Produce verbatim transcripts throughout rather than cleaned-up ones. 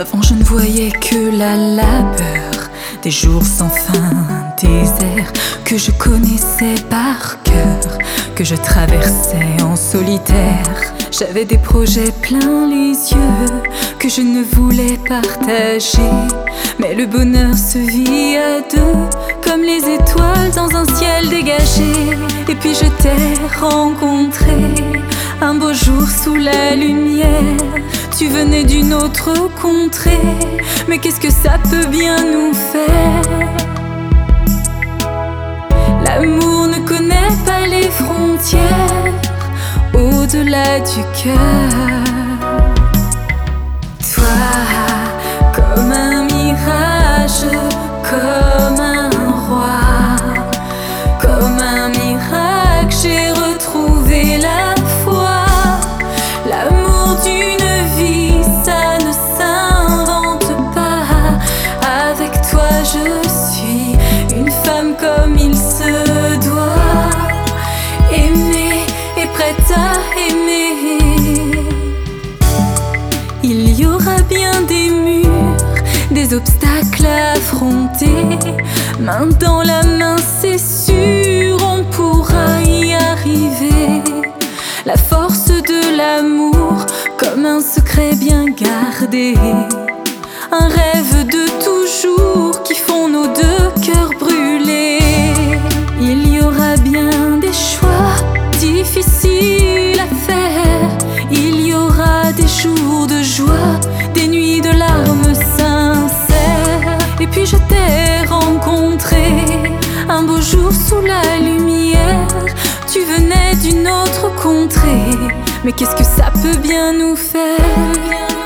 Avant je ne voyais que la labeur, des jours sans fin, des airs que je connaissais par cœur, que je traversais en solitaire. J'avais des projets plein les yeux que je ne voulais partager, mais le bonheur se vit à deux, comme les étoiles dans un ciel dégagé. Et puis je t'ai rencontré un beau jour sous la lumière. Tu venais d'une autre contrée, mais qu'est-ce que ça peut bien nous faire? L'amour ne connaît pas les frontières, au-delà du cœur. Toi, comme un mirage, comme un roi, comme un miracle, j'ai retrouvé la foi. L'amour d'une vie, ça ne s'invente pas. Avec toi, je suis une femme comme il se doit. Aimer et prête à aimer. Il y aura bien des murs, des obstacles à affronter. Main dans la main, c'est sûr, on pourra y arriver. La force de l'amour, comme un secret bien gardé. Un rêve de toujours qui font nos deux cœurs brûler. Il y aura bien des choix difficiles à faire. Il y aura des jours de joie, des nuits de larmes sincères. Et puis je t'ai rencontré un beau jour sous la lumière. Tu venais d'une autre contrée, mais qu'est-ce que ça peut bien nous faire?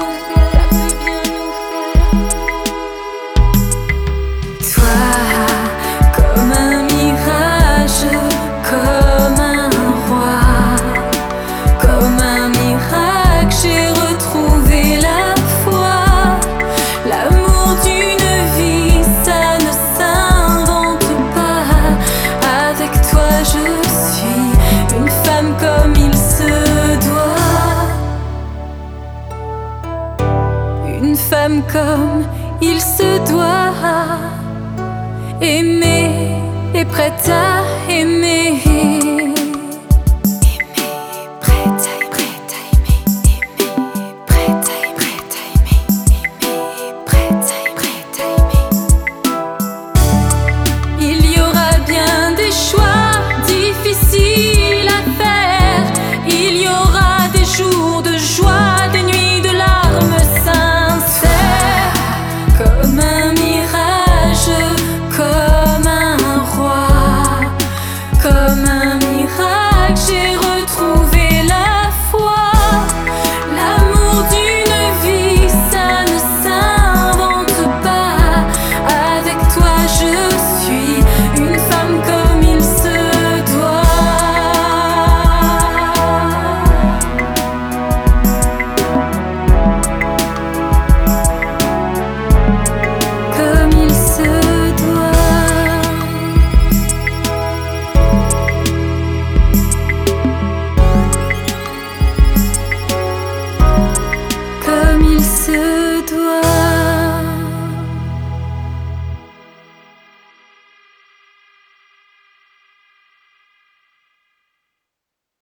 Une femme comme il se doit, aimer et prête à aimer.